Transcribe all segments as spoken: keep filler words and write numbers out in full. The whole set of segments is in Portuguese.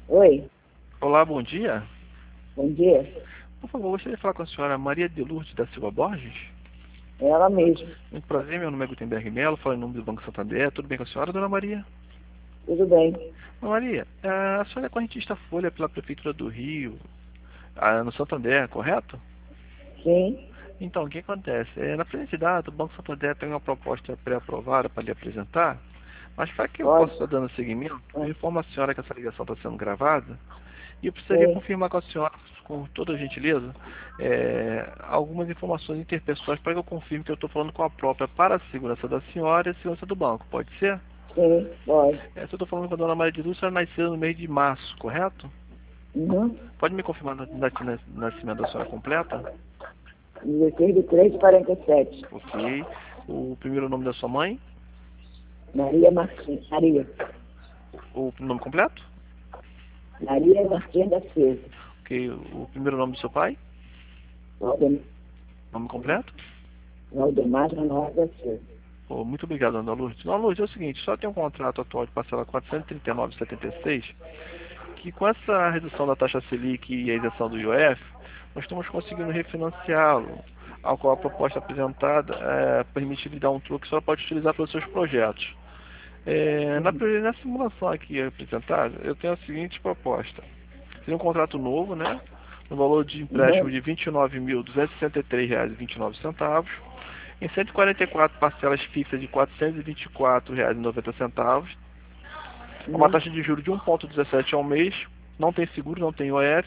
Oi, Olá, bom dia. bom dia. Por favor, gostaria de falar com a senhora Maria de Lourdes da Silva Borges. É ela mesma. Muito prazer, meu nome é Gutenberg Melo, falo em nome do Banco Santander. Tudo bem com a senhora, dona Maria? Tudo bem? Dona Maria, eh, a senhora é correntista Folha pela Prefeitura do Rio, ah, no Santander, correto? Sim. Então, o que acontece? Eh, na presente data, o Banco Santander tem uma proposta pré-aprovada para lhe apresentar, mas para que eu possa Pode? estar dando seguimento, eu Ah, informo a senhora que essa ligação está sendo gravada. E eu precisaria sei. confirmar com a senhora, com toda a gentileza, é, algumas informações interpessoais para que eu confirme que eu estou falando com a própria para a segurança da senhora e a segurança do banco. Pode ser? Sim, pode. É, se eu estou falando com a dona Maria de Lúcia, ela nasceu no mês de março, correto? Uhum. Pode me confirmar a data de nascimento da senhora completa? dezesseis de três de quarenta e sete. Ok. O primeiro nome da sua mãe? Maria Martins. Maria. O nome completo? Maria Martins da Silva. Ok. O primeiro nome do seu pai? Valdem- Nome completo? Valdemar Manuel da Silva. Oh, muito obrigado, Ana Lourdes. Dona Lourdes, é o seguinte, só tem um contrato atual de parcela quatrocentos e trinta e nove vírgula setenta e seis, que com essa redução da taxa Selic e a isenção do I O F, nós estamos conseguindo refinanciá-lo, ao qual a proposta apresentada é, permite lhe dar um truque que só pode utilizar para os seus projetos. É, na, Uhum. na simulação aqui apresentada, eu tenho a seguinte proposta. Seria um contrato novo, né? No valor de empréstimo Uhum. de vinte e nove mil duzentos e sessenta e três reais e vinte e nove centavos, em cento e quarenta e quatro parcelas fixas de quatrocentos e vinte e quatro reais e noventa centavos, uma Uhum. taxa de juros de um vírgula dezessete ao mês, não tem seguro, não tem I O F,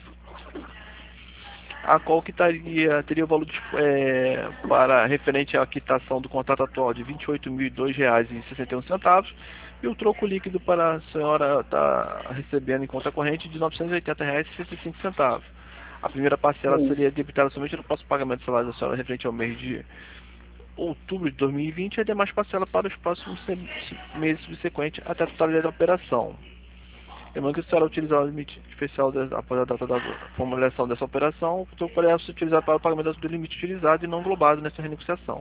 a qual quitaria, teria o valor de, é, para referente à quitação do contrato atual de vinte e oito mil e dois reais e sessenta e um centavos e o troco líquido para a senhora estar recebendo em conta corrente de novecentos e oitenta reais e sessenta e cinco centavos. A primeira parcela Sim. seria debitada somente no próximo pagamento do salário da senhora referente ao mês de outubro de dois mil e vinte e a demais parcela para os próximos meses subsequentes até a totalidade da operação. Lembrando que se a senhora utilizar o limite especial de, após a data da formalização dessa operação, o troco poderá ser utilizado para o pagamento do limite utilizado e não englobado nessa renegociação.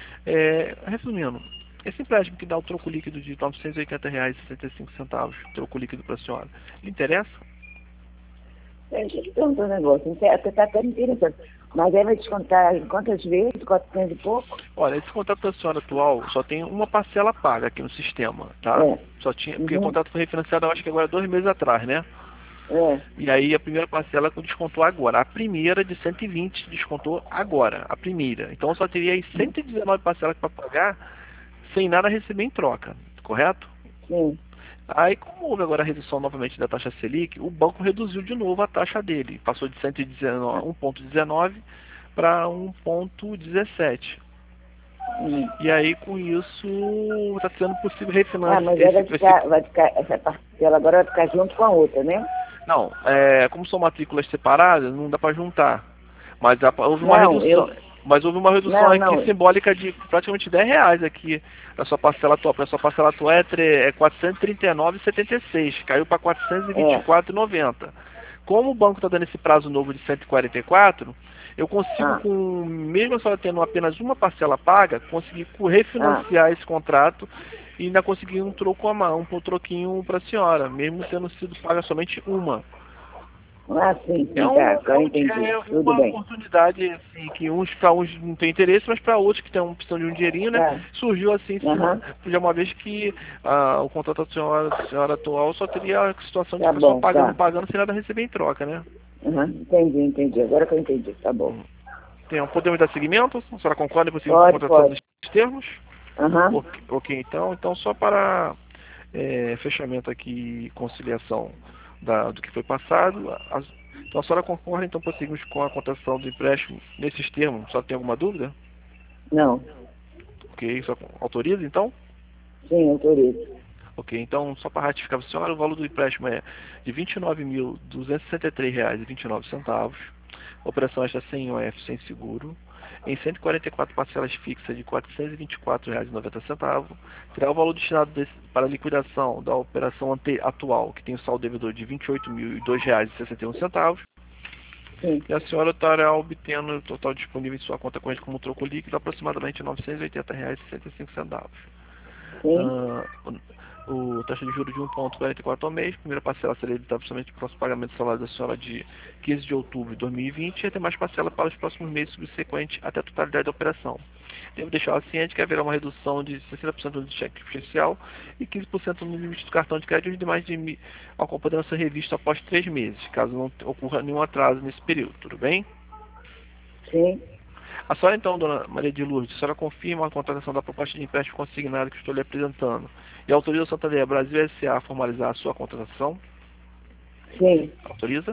É, resumindo, esse empréstimo que dá o troco líquido de novecentos e oitenta reais e sessenta e cinco centavos, troco líquido para a senhora, lhe interessa? Deixa eu te perguntar um negócio. Você está até interessante. Mas aí vai descontar em quantas vezes? quatrocentos e pouco? Olha, esse contrato da senhora atual só tem uma parcela paga aqui no sistema, tá? É. Só tinha, porque o Uhum. contrato foi refinanciado, eu acho que agora dois meses atrás, né? É. E aí a primeira parcela descontou agora. A primeira de cento e vinte descontou agora. A primeira. Então só teria aí cento e dezenove parcelas para pagar sem nada receber em troca. Correto? Sim. Aí como houve agora a redução novamente da taxa Selic, o banco reduziu de novo a taxa dele. Passou de cento e dezenove, um vírgula dezenove para um vírgula dezessete. Uhum. E aí com isso está sendo possível Ah, refinanciar mas aí esse, vai esse ficar, vai ficar, essa parcela agora vai ficar junto com a outra, né? não, é, como são matrículas separadas, não dá para juntar. Mas dá pra- houve uma Não, redução. eu. Mas houve uma redução Não, aqui não. simbólica de praticamente dez reais aqui na sua parcela atual. A sua parcela atual é, tre- é quatrocentos e trinta e nove reais e setenta e seis, caiu para quatrocentos e vinte e É. quatro reais e noventa. Como o banco está dando esse prazo novo de cento e quarenta e quatro, eu consigo, Ah, com mesmo só tendo apenas uma parcela paga, conseguir co- ah. refinanciar esse contrato e ainda conseguir um troco a mão, um troquinho para a senhora, mesmo tendo sido paga somente uma. Ah, sim, É, sim, tá. um, é, Agora um, entendi. é Tudo uma bem. oportunidade assim, que uns para uns não tem interesse, mas para outros que estão precisando de um dinheirinho, né? Tá. Surgiu assim em cima, Aham. de uma vez que ah, o contrato da senhora, da senhora atual só teria a situação de Tá ficar só bom, pagando, tá. pagando sem nada receber em troca, né? Aham. Entendi, entendi. Agora que eu entendi. Tá bom. Hum. Então, podemos dar seguimento? A senhora concorda com a Pode, contratação pode. dos termos? Aham. Ok, ok, então, então só para é, fechamento aqui e conciliação da, do que foi passado, as, então a senhora concorda, então prosseguimos com a cotação do empréstimo nesses termos, só tem alguma dúvida? Não. Ok, só autoriza então? Sim, autorizo. Ok, então só para ratificar para a senhora, o valor do empréstimo é de vinte e nove mil duzentos e sessenta e três reais e vinte e nove centavos, operação esta sem I O F, sem seguro, em cento e quarenta e quatro parcelas fixas de quatrocentos e vinte e quatro reais e noventa centavos, terá o valor destinado desse, para a liquidação da operação ante, atual, que tem o saldo devedor de vinte e oito mil e dois reais e sessenta e um centavos, Sim. e a senhora estará obtendo o total disponível em sua conta corrente como troco líquido aproximadamente novecentos e oitenta reais e sessenta e cinco centavos. Sim. Ah, o taxa de juros de um vírgula quarenta e quatro ao mês. Primeira parcela será debitada somente para o próximo pagamento do salário da senhora de quinze de outubro de dois mil e vinte e ter mais parcela para os próximos meses subsequentes até a totalidade da operação. Devo deixar ciente que haverá uma redução de sessenta por cento do cheque especial e quinze por cento no limite do cartão de crédito e os demais de ao poderão ser revistos após três meses, caso não ocorra nenhum atraso nesse período, tudo bem? Sim. A senhora então, dona Maria de Lourdes, a senhora confirma a contratação da proposta de empréstimo consignado que estou lhe apresentando e autoriza o Santander Brasil S A a formalizar a sua contratação? Sim. Autoriza?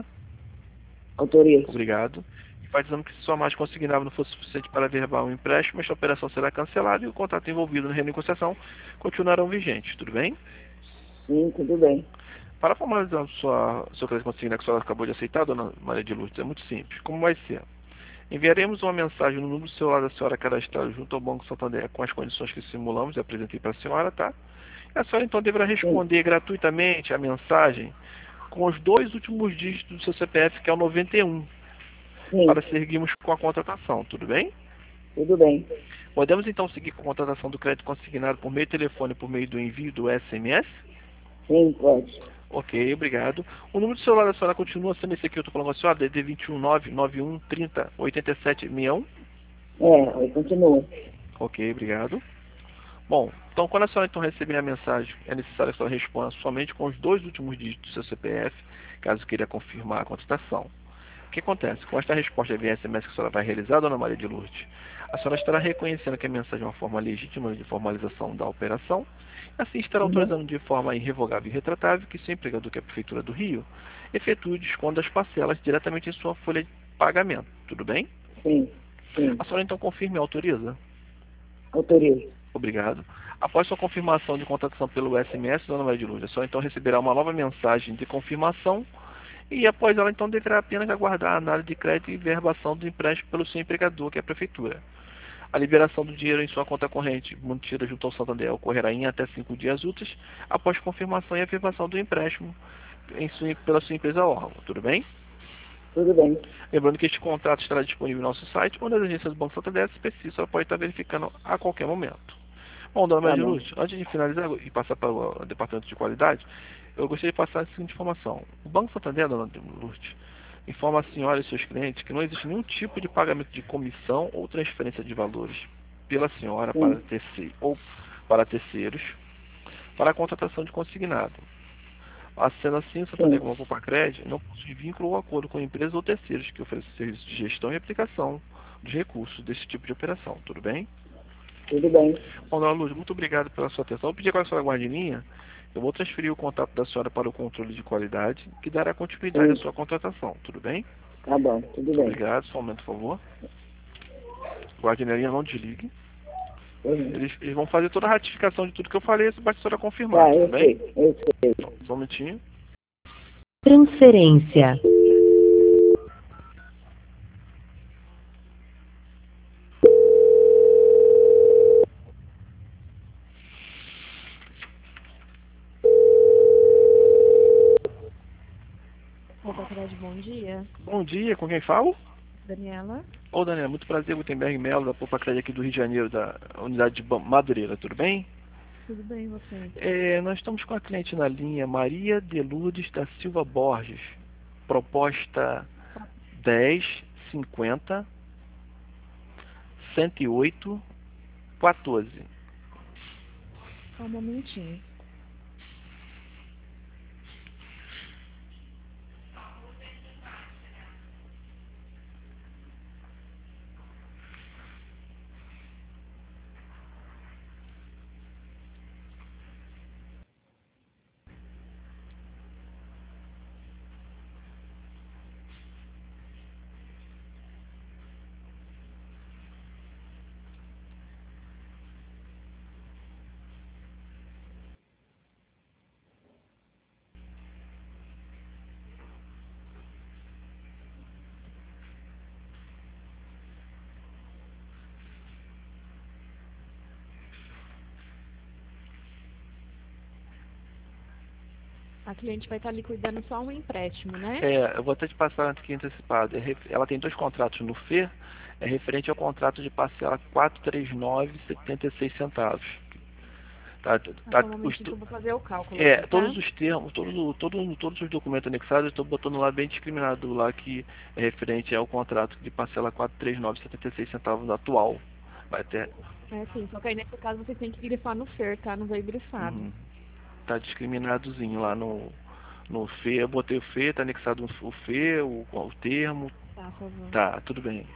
Autorizo. Obrigado. Enfatizando que se sua margem consignável não for suficiente para averbar um empréstimo, esta operação será cancelada e o contrato envolvido na renegociação continuarão vigentes, tudo bem? Sim, tudo bem. Para formalizar sua, seu crédito consignado que a senhora acabou de aceitar, dona Maria de Lourdes, é muito simples. Como vai ser? Enviaremos uma mensagem no número do celular da senhora cadastrado junto ao Banco Santander com as condições que simulamos e apresentei para a senhora, tá? E a senhora então deverá responder Sim. gratuitamente a mensagem com os dois últimos dígitos do seu C P F, que é o noventa e um, Sim. para seguirmos com a contratação, tudo bem? Tudo bem. Podemos então seguir com a contratação do crédito consignado por meio de telefone, por meio do envio do S M S? Sim, pode. Ok, obrigado. O número do celular da senhora continua sendo esse aqui, eu estou falando com a senhora, D D vinte e um nove nove um trinta oitenta e sete sessenta e um? É, aí continua. Ok, obrigado. Bom, então quando a senhora então receber a mensagem, é necessário que a senhora responda somente com os dois últimos dígitos do seu C P F, caso queira confirmar a contratação. O que acontece? Com esta resposta via S M S que a senhora vai realizar, dona Maria de Lourdes, a senhora estará reconhecendo que a mensagem é uma forma legítima de formalização da operação, assim estará Uhum. autorizando de forma irrevogável e retratável que seu empregador, que é a Prefeitura do Rio, efetue o desconto das parcelas diretamente em sua folha de pagamento. Tudo bem? Sim, sim. A senhora então confirma e autoriza? Autorizo. Obrigado. Após sua confirmação de contratação pelo S M S, dona Maria de Lourdes, a senhora então receberá uma nova mensagem de confirmação e após ela então deverá apenas aguardar a análise de crédito e verbação do empréstimo pelo seu empregador, que é a Prefeitura. A liberação do dinheiro em sua conta corrente mantida junto ao Santander ocorrerá em até cinco dias úteis após confirmação e afirmação do empréstimo em sua, pela sua empresa órgão. Tudo bem? Tudo bem. Lembrando que este contrato estará disponível no nosso site ou nas agências do Banco Santander, se preciso, ela pode estar verificando a qualquer momento. Bom, dona Maria de Lourdes, antes de finalizar e passar para o departamento de qualidade, eu gostaria de passar a seguinte informação. O Banco Santander, dona Lourdes, informa a senhora e seus clientes que não existe nenhum tipo de pagamento de comissão ou transferência de valores pela senhora Sim. para terceiro, ou para terceiros para a contratação de consignado. Sendo assim, o Santander, como a Poupa-Cred, não possui vínculo ou acordo com empresas ou terceiros que oferecem serviços de gestão e aplicação de recursos desse tipo de operação. Tudo bem? Tudo bem. Bom, dona Luz, muito obrigado pela sua atenção. Eu pedi agora a senhora guarde em linha. Eu vou transferir o contato da senhora para o controle de qualidade, que dará continuidade Sim. à sua contratação. Tudo bem? Tá bom, tudo Muito bem. obrigado. Só um momento, por favor. Guarde na linha, não desligue. Uhum. Eles, eles vão fazer toda a ratificação de tudo que eu falei, basta a senhora confirmar. Tá, Tudo eu bem? sei, eu sei. Então, só um minutinho. Transferência. Poupa-Cred, bom dia. Bom dia, com quem falo? Daniela? Ô, Daniela, muito prazer, Gutenberg Melo, da Poupa-Cred aqui do Rio de Janeiro, da unidade de Ba- Madureira, tudo bem? Tudo bem, você? É, nós estamos com a cliente na linha Maria de Lourdes da Silva Borges, proposta dez, cinquenta, cento e oito, quatorze. Só um momentinho. A cliente vai estar liquidando só um empréstimo, né? É, eu vou até te passar aqui antecipado. É ref- Ela tem dois contratos no F E, é referente ao contrato de parcela quatrocentos e trinta e nove vírgula setenta e seis centavos. Tá, Ah, tá, só um os, momentinho que eu vou fazer o cálculo é, aqui, tá? todos os termos, todos, todos, todos os documentos anexados, eu estou botando lá bem discriminado lá que é referente ao contrato de parcela quatrocentos e trinta e nove vírgula setenta e seis centavos atual. Vai ter. É sim, só que aí nesse caso vocês têm que grifar no Fer, tá? Não veio grifado. Uhum, tá discriminadozinho lá no, no F E. Eu botei o F E, tá anexado o F E, o, o termo. Tá, por favor. Tá, tudo bem.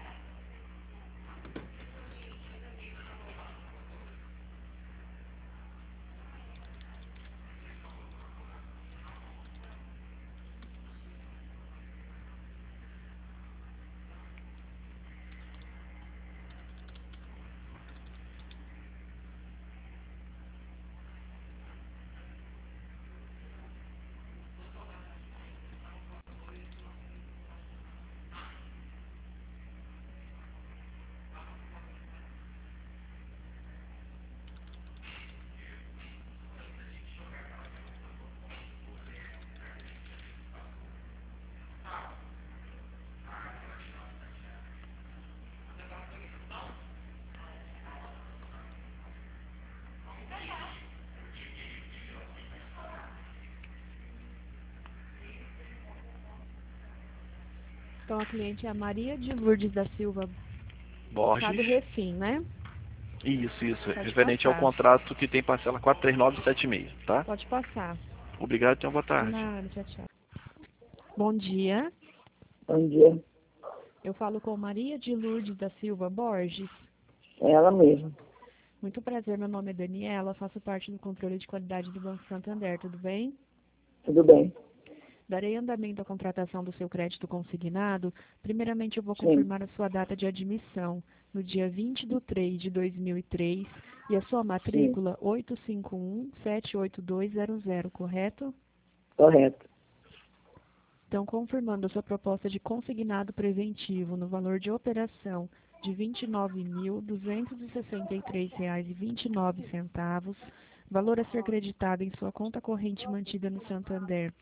Então a cliente é a Maria de Lourdes da Silva, Borges. do Refim, né? Isso, isso. Pode Referente ao passar. contrato que tem parcela quatrocentos e trinta e nove vírgula setenta e seis, tá? Pode passar. Obrigado, tenha uma boa De tarde. nada, tchau, tchau. Bom dia. Bom dia. Eu falo com Maria de Lourdes da Silva Borges. É ela mesma. Muito prazer, meu nome é Daniela, faço parte do controle de qualidade do Banco Santander, tudo bem? Tudo bem? Darei andamento à contratação do seu crédito consignado. Primeiramente, eu vou Sim. confirmar a sua data de admissão, no dia vinte de três de dois mil e três, e a sua matrícula oito cinco um sete oito dois zero zero, correto? Correto. Então, confirmando a sua proposta de consignado preventivo no valor de operação de vinte e nove mil duzentos e sessenta e três reais e vinte e nove centavos, valor a ser creditado em sua conta corrente mantida no Santander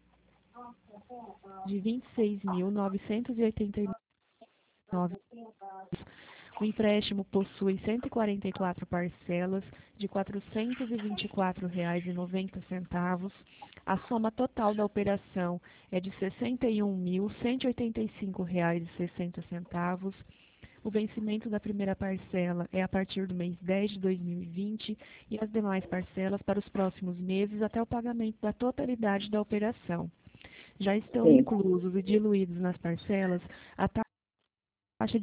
de vinte e seis mil novecentos e oitenta e nove. O empréstimo possui cento e quarenta e quatro parcelas de quatrocentos e vinte e quatro reais e noventa centavos. A soma total da operação é de sessenta e um mil cento e oitenta e cinco reais e sessenta centavos. O vencimento da primeira parcela é a partir do mês dez de dois mil e vinte e as demais parcelas para os próximos meses até o pagamento da totalidade da operação. Já estão Sim. inclusos e diluídos nas parcelas a taxa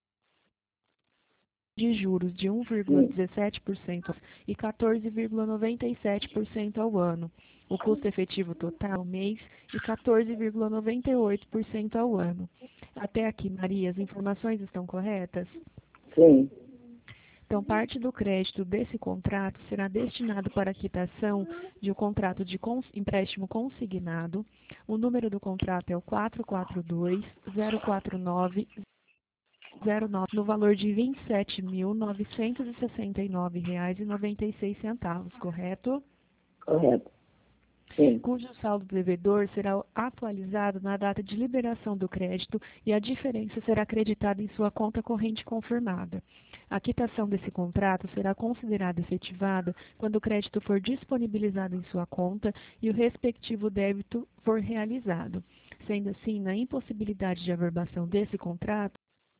de juros de um vírgula dezessete por cento e quatorze vírgula noventa e sete por cento ao ano, o custo efetivo total ao mês e quatorze vírgula noventa e oito por cento ao ano. Até aqui, Maria, as informações estão corretas? Sim. Então, parte do crédito desse contrato será destinado para a quitação de um contrato de cons empréstimo consignado. O número do contrato é o quatro quatro dois zero quatro nove zero nove, no valor de vinte e sete mil novecentos e sessenta e nove reais e noventa e seis centavos, correto? Correto. Sim. Cujo saldo devedor será atualizado na data de liberação do crédito e a diferença será acreditada em sua conta corrente confirmada. A quitação desse contrato será considerada efetivada quando o crédito for disponibilizado em sua conta e o respectivo débito for realizado. Sendo assim, na impossibilidade de averbação desse contrato,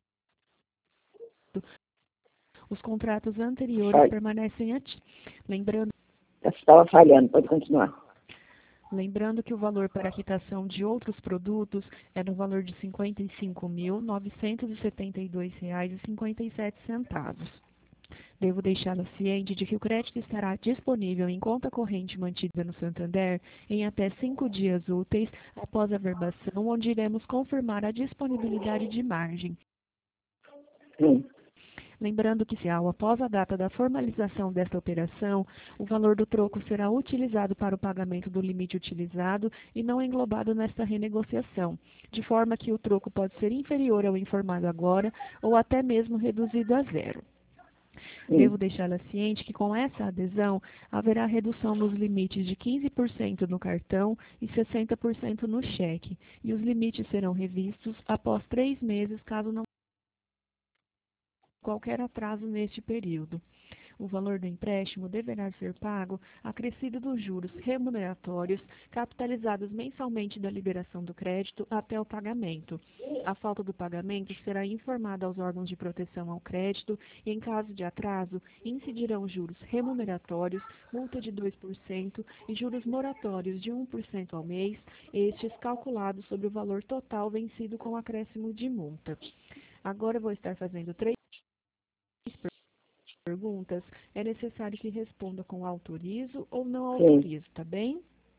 os contratos anteriores Fale. permanecem ativos. Lembrando, Estava falhando, pode continuar. lembrando que o valor para a quitação de outros produtos é no valor de cinquenta e cinco mil novecentos e setenta e dois reais e cinquenta e sete centavos. Devo deixá-la ciente de que o crédito estará disponível em conta corrente mantida no Santander em até cinco dias úteis após a averbação, onde iremos confirmar a disponibilidade de margem. Sim. Lembrando que, se ao após a data da formalização desta operação, o valor do troco será utilizado para o pagamento do limite utilizado e não englobado nesta renegociação, de forma que o troco pode ser inferior ao informado agora ou até mesmo reduzido a zero. Sim. Devo deixá-la ciente que, com essa adesão, haverá redução nos limites de quinze por cento no cartão e sessenta por cento no cheque, e os limites serão revistos após três meses, caso não qualquer atraso neste período. O valor do empréstimo deverá ser pago acrescido dos juros remuneratórios capitalizados mensalmente da liberação do crédito até o pagamento. A falta do pagamento será informada aos órgãos de proteção ao crédito e, em caso de atraso, incidirão juros remuneratórios, multa de dois por cento e juros moratórios de um por cento ao mês, estes calculados sobre o valor total vencido com acréscimo de multa. Agora eu vou estar fazendo três perguntas. É necessário que responda com autorizo ou não Sim. autorizo, tá bem?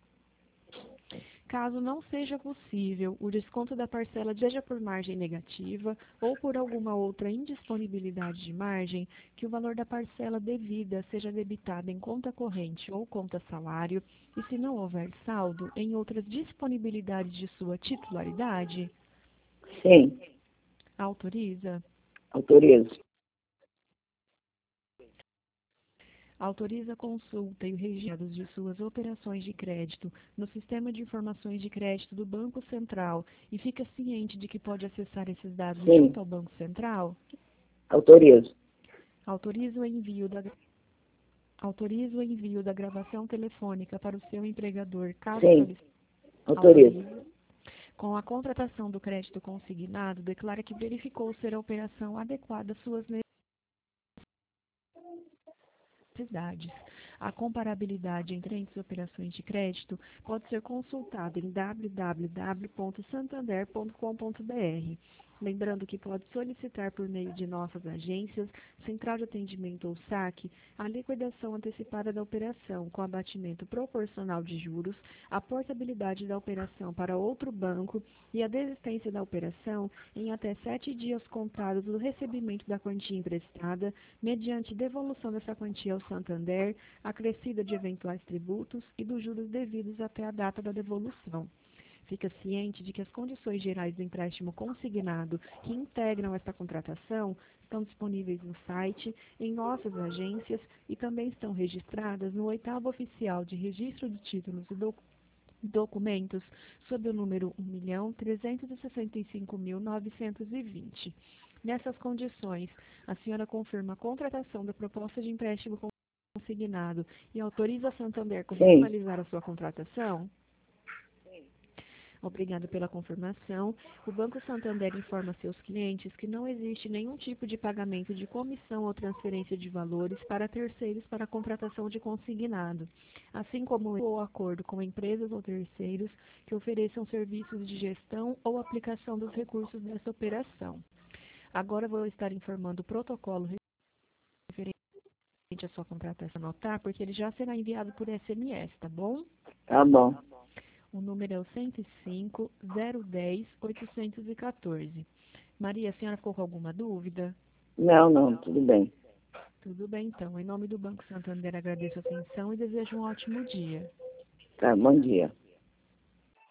Caso não seja possível o desconto da parcela seja por margem negativa ou por alguma outra indisponibilidade de margem, que o valor da parcela devida seja debitado em conta corrente ou conta salário e, se não houver saldo, em outras disponibilidades de sua titularidade. Sim. Autoriza? Autorizo. Autoriza a consulta e o registro de suas operações de crédito no Sistema de Informações de Crédito do Banco Central e fica ciente de que pode acessar esses dados Sim. junto ao Banco Central? Autorizo. Autoriza o envio da Autoriza o envio da gravação telefônica para o seu empregador, caso Sim. solicite. Autorizo. Autoriza. Com a contratação do crédito consignado, declara que verificou ser a operação adequada às suas necessidades. A comparabilidade entre as operações de crédito pode ser consultada em w w w ponto santander ponto com ponto b r. Lembrando que pode solicitar por meio de nossas agências, Central de Atendimento ou saque, a liquidação antecipada da operação com abatimento proporcional de juros, a portabilidade da operação para outro banco e a desistência da operação em até sete dias contados do recebimento da quantia emprestada, mediante devolução dessa quantia ao Santander, acrescida de eventuais tributos e dos juros devidos até a data da devolução. Fica ciente de que as condições gerais do empréstimo consignado que integram esta contratação estão disponíveis no site, em nossas agências e também estão registradas no oitavo oficial de registro de títulos e documentos documentos sob o número um milhão trezentos e sessenta e cinco mil novecentos e vinte. Nessas condições, a senhora confirma a contratação da proposta de empréstimo consignado e autoriza a Santander a formalizar a sua contratação? Obrigada pela confirmação. O Banco Santander informa seus clientes que não existe nenhum tipo de pagamento de comissão ou transferência de valores para terceiros para a contratação de consignado, assim como o acordo com empresas ou terceiros que ofereçam serviços de gestão ou aplicação dos recursos dessa operação. Agora vou estar informando o protocolo referente à sua contratação, anotar, porque ele já será enviado por S M S, tá bom? Tá bom. O número é o cento e cinco, zero dez, oitocentos e quatorze. Maria, a senhora ficou com alguma dúvida? Não, não, tudo bem. Tudo bem, então. Em nome do Banco Santander, agradeço a atenção e desejo um ótimo dia. Tá, bom dia.